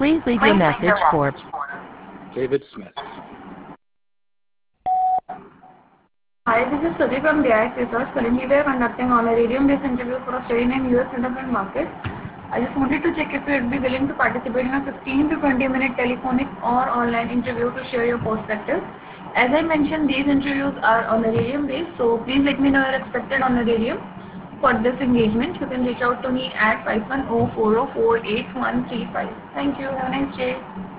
Please leave your message for David Smith. Hi, this is Sudhi from DIS Research. Currently, we are conducting on a radium-based interview for a study named US Internet Market. I just wanted to check if you would be willing to participate in a 15 to 20-minute telephonic or online interview to share your perspective. As I mentioned, these interviews are on a radium base, so please let me know you're expected on a radium. For this engagement, you can reach out to me at 510-404-8135. Thank you. Have a nice day.